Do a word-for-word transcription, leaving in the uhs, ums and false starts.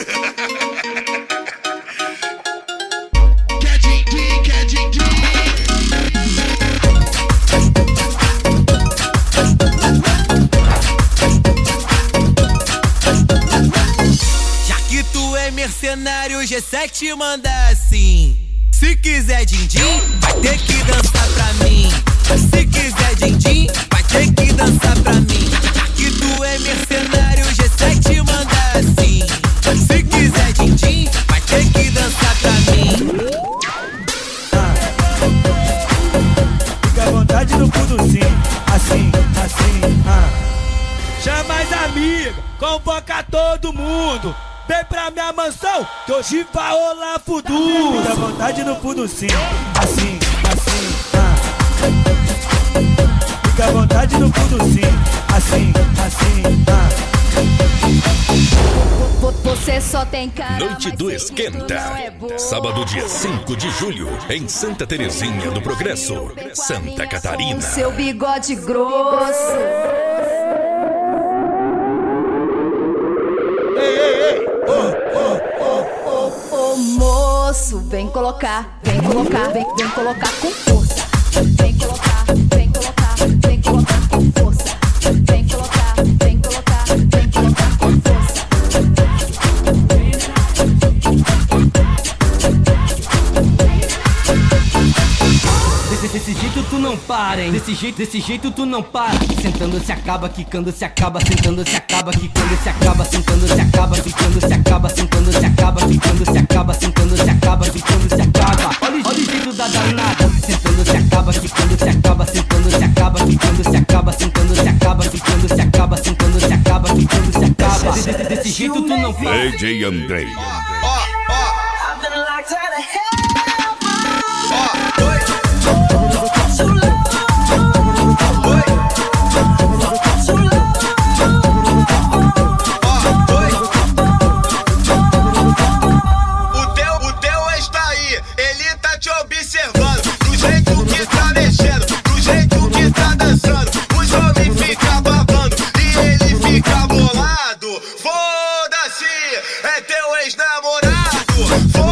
Quer din-din, quer din-din. Já que tu é mercenário, G sete manda assim. Se quiser din-din, vai ter que dançar pra mim. Se quiser din-din, vai ter que dançar pra mim. Já que tu é mercenário, G sete manda assim. Se quiser din-din, vai ter que dançar pra mim. Ah. Fica à vontade no puduzinho, assim, assim, ah. Chama as amigas, convoca todo mundo. Vem pra minha mansão, que hoje vai rolar fudu. Fica à vontade no puduzinho, assim, assim, ah. Fica à vontade no puduzinho, assim, assim, ah. Você só tem cara. Noite do Esquenta. É Sábado, dia cinco de julho, em Santa Terezinha do Progresso, Santa Catarina. Seu bigode grosso. Ei, ei, ei, oh, oh, oh, oh. Ô moço, vem colocar, vem colocar, vem, vem colocar com força. Vem colocar, vem colocar, vem colocar com força. Vem colocar, vem colocar, vem colocar com força. Desse, desse jeito tu não para, hein? Desse jeito, desse jeito tu não para. Sentando se acaba, quicando se acaba, sentando se acaba, quicando se acaba, sentando se acaba, quicando se acaba, sentando se acaba, quicando se acaba, sentando se acaba, quicando se acaba. Olha, olha o jeito da danada. Sentando se acaba, quicando se acaba, sentando se acaba, quicando se acaba, sentando se acaba, quicando se acaba, sentando se acaba, quicando se acaba. Desse, desse, desse jeito tu não para. D J Andrei. Foda-se, é teu ex-namorado.